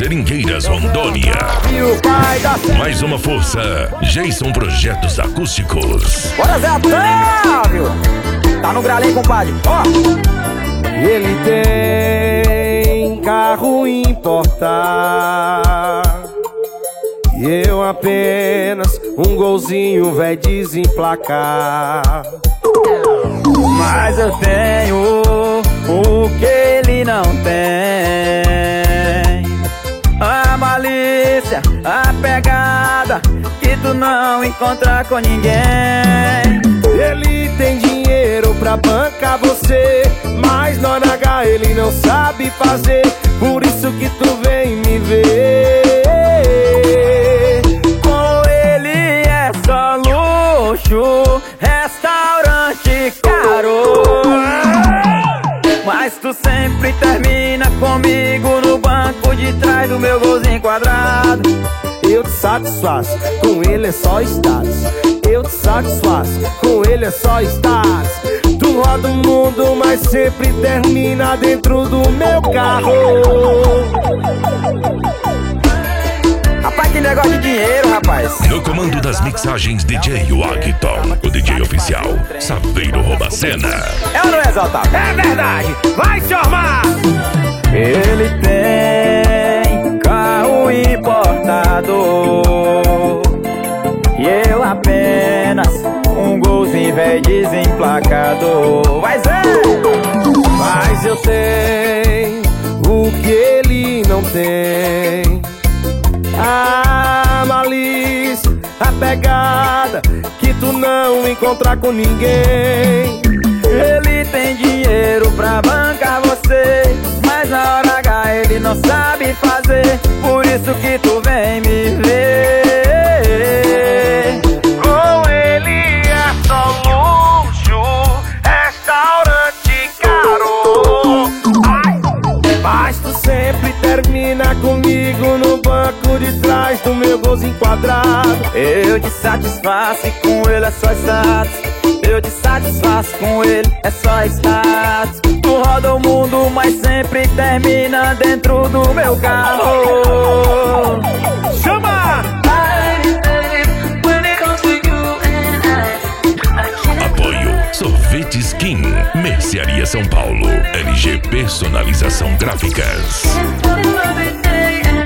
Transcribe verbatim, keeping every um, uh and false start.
Seringueiras, Rondônia. Mais uma força, Jason Projetos Acústicos. Bora, Zé Otávio! Tá no gralhinho, compadre, ó. Ele tem carro importado e eu apenas um golzinho véi desemplacar. Mas eu tenho o que ele não tem: a malícia, a pegada que tu não encontra com ninguém. Ele tem dinheiro pra bancar você, mas na hora H ele não sabe fazer. Por isso que tu vem me ver. Com ele é só luxo, restaurante caro, mas tu sempre termina comigo no banco de trás do meu golzinho quadrado. Eu te satisfaço, com ele é só status. Eu te satisfaço, com ele é só status. Tu roda o mundo, mas sempre termina dentro do meu carro. Rapaz, que negócio de dinheiro, rapaz. No comando das mixagens, D J Wagton, o D J oficial, Saveiro Robacena. É ou não é, Zé Otávio? É verdade, vai se armar! Ele tem carro importado e eu apenas um golzinho véi desemplacado. Vai, Zé! Mas eu tenho o que ele não tem: a malícia, a pegada que tu não encontra com ninguém. Ele tem dinheiro pra bancar você, mas na hora H ele não sabe fazer. Por isso que tu vem me ver. Com ele é só luxo, restaurante caro. Ai. Mas tu sempre termina comigo no banco de trás do meu golzinho quadrado. Eu te satisfaço e com ele é só status. Eu te satisfaço, com ele é só status. Tu roda o mundo, mas sempre termina dentro do meu carro. Chama! Apoio Sorvete Skin, Mercearia São Paulo, L G Personalização Gráficas.